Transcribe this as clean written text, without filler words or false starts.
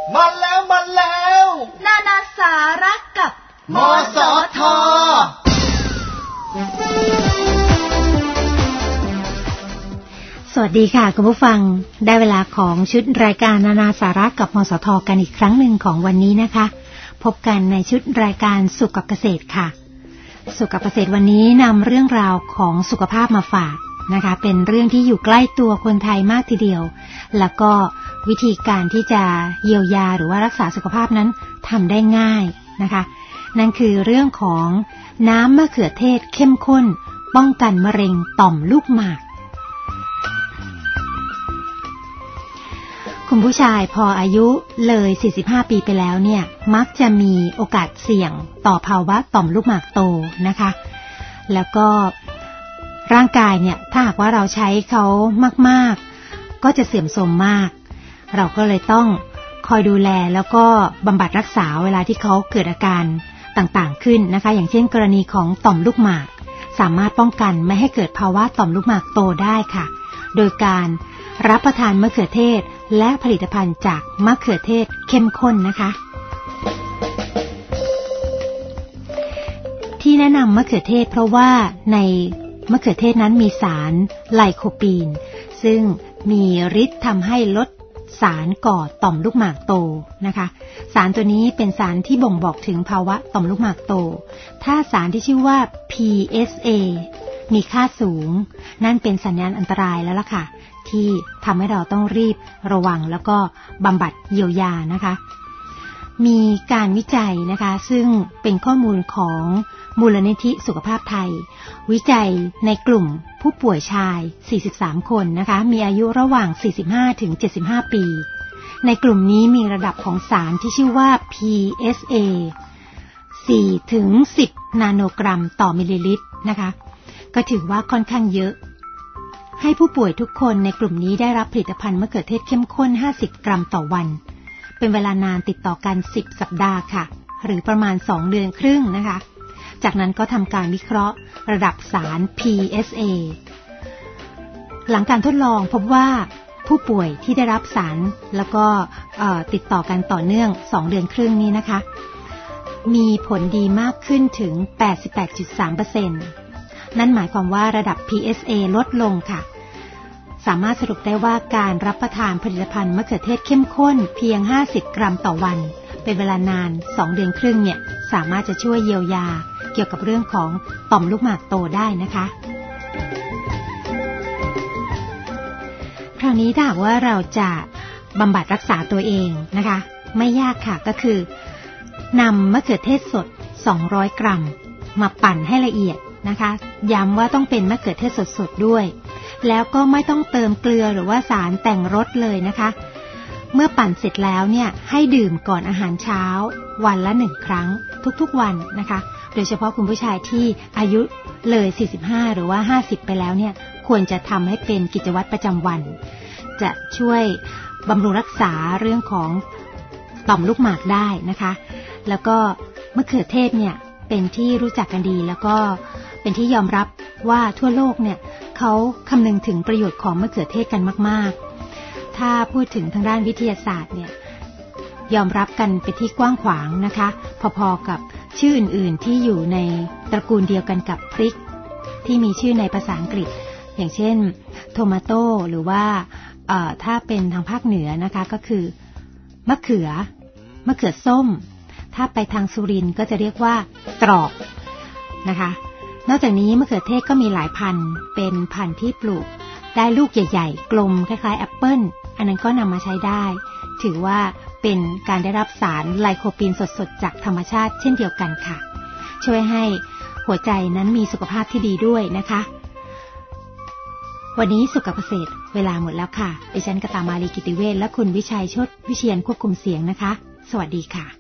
มาแล้วนานาสาระกับมสท. สวัสดีค่ะคุณผู้ฟังได้เวลาของชุดรายการนานาสาระกับมสท.กันอีกครั้งหนึ่งของวันนี้นะคะพบกันในชุดรายการสุขกับเกษตรค่ะสุขกับเกษตรวันนี้นำเรื่องราวของสุขภาพมาฝากนะคะเป็นเรื่องที่อยู่ใกล้ตัวคนไทยมากทีเดียวแล้วก็วิธีการที่จะเยียวยาหรือว่ารักษาสุขภาพนั้นทำได้ง่ายนะคะนั่นคือเรื่องของน้ำมะเขือเทศเข้มข้นป้องกันมะเร็งต่อมลูกหมากคุณผู้ชายพออายุเลย45ปีไปแล้วเนี่ยมักจะมีโอกาสเสี่ยงต่อภาวะต่อมลูกหมากโตนะคะแล้วก็ร่างกายเนี่ยถ้าหากว่าเราใช้เขามากๆก็จะเสื่อมโทรมมากเราก็เลยต้องคอยดูแลแล้วก็บำบัดรักษาเวลาที่เขาเกิดอาการต่างๆขึ้นนะคะอย่างเช่นกรณีของต่อมลูกหมากสามารถป้องกันไม่ให้เกิดภาวะต่อมลูกหมากโตได้ค่ะโดยการรับประทานมะเขือเทศและผลิตภัณฑ์จากมะเขือเทศเข้มข้นนะคะที่แนะนำมะเขือเทศเพราะว่าในมะเขือเทศนั้นมีสารไลโคปีนซึ่งมีฤทธิ์ทำให้ลดสารก่อต่อมลูกหมากโตนะคะสารตัวนี้เป็นสารที่บ่งบอกถึงภาวะต่อมลูกหมากโตถ้าสารที่ชื่อว่า PSA มีค่าสูงนั่นเป็นสัญญาณอันตรายแล้วล่ะค่ะที่ทำให้เราต้องรีบระวังแล้วก็บำบัดเยียวยานะคะมีการวิจัยนะคะซึ่งเป็นข้อมูลของมูลนิธิสุขภาพไทยวิจัยในกลุ่มผู้ป่วยชาย43คนนะคะมีอายุระหว่าง45ถึง75ปีในกลุ่มนี้มีระดับของสารที่ชื่อว่า PSA 4ถึง10นาโนกรัมต่อมิลลิลิตรนะคะก็ถือว่าค่อนข้างเยอะให้ผู้ป่วยทุกคนในกลุ่มนี้ได้รับผลิตภัณฑ์มะเขือเทศเข้มข้น50กรัมต่อวันเป็นเวลานานติดต่อกัน10สัปดาห์ค่ะหรือประมาณ2เดือนครึ่งนะคะจากนั้นก็ทำการวิเคราะห์ระดับสาร PSA หลังการทดลองพบว่าผู้ป่วยที่ได้รับสารแล้วก็ติดต่อกันต่อเนื่อง2เดือนครึ่งนี้นะคะมีผลดีมากขึ้นถึง 88.3%นั่นหมายความว่าระดับ PSA ลดลงค่ะสามารถสรุปได้ว่าการรับประทานผลิตภัณฑ์มะเขือเทศเข้มข้นเพียง50กรัมต่อวันเป็นเวลานาน2เดือนครึ่งเนี่ยสามารถจะช่วยเยียวยาเกี่ยวกับเรื่องของต่อมลูกหมากโตได้นะคะคราวนี้ถ้าหากว่าเราจะบำบัดรักษาตัวเองนะคะไม่ยากค่ะก็คือนำมะเขือเทศสด200กรัมมาปั่นให้ละเอียดนะคะย้ำว่าต้องเป็นมะเขือเทศสดๆด้วยแล้วก็ไม่ต้องเติมเกลือหรือว่าสารแต่งรสเลยนะคะเมื่อปั่นเสร็จแล้วเนี่ยให้ดื่มก่อนอาหารเช้าวันละ1ครั้งทุกๆวันนะคะโดยเฉพาะคุณผู้ชายที่อายุเลย45หรือว่า50ไปแล้วเนี่ยควรจะทำให้เป็นกิจวัตรประจำวันจะช่วยบำรุงรักษาเรื่องของต่อมลูกหมากได้นะคะแล้วก็มะเขือเทศเนี่ยเป็นที่รู้จักกันดีแล้วก็เป็นที่ยอมรับว่าทั่วโลกเนี่ยเขาคำนึงถึงประโยชน์ของมะเขือเทศกันมากๆถ้าพูดถึงทางด้านวิทยาศาสตร์เนี่ยยอมรับกันเป็นที่กว้างขวางนะคะพอๆกับชื่ออื่นๆที่อยู่ในตระกูลเดียวกันกับพริกที่มีชื่อในภาษาอังกฤษอย่างเช่นโทมาโต้หรือว่าถ้าเป็นทางภาคเหนือนะคะก็คือมะเขือส้มถ้าไปทางสุรินทร์ก็จะเรียกว่าตรอกนะคะนอกจากนี้มะเขือเทศก็มีหลายพันธุ์เป็นพันธุ์ที่ปลูกได้ลูกใหญ่ๆกลมคล้ายๆแอปเปิ้ลอันนั้นก็นำมาใช้ได้ถือว่าเป็นการได้รับสารไลโคปีนสดๆจากธรรมชาติเช่นเดียวกันค่ะช่วยให้หัวใจนั้นมีสุขภาพที่ดีด้วยนะคะวันนี้สุขกับเกษตรเวลาหมดแล้วค่ะดิฉันกตามาลีกิติเวชและคุณวิชัยชดวิเชียรควบคุมเสียงนะคะสวัสดีค่ะ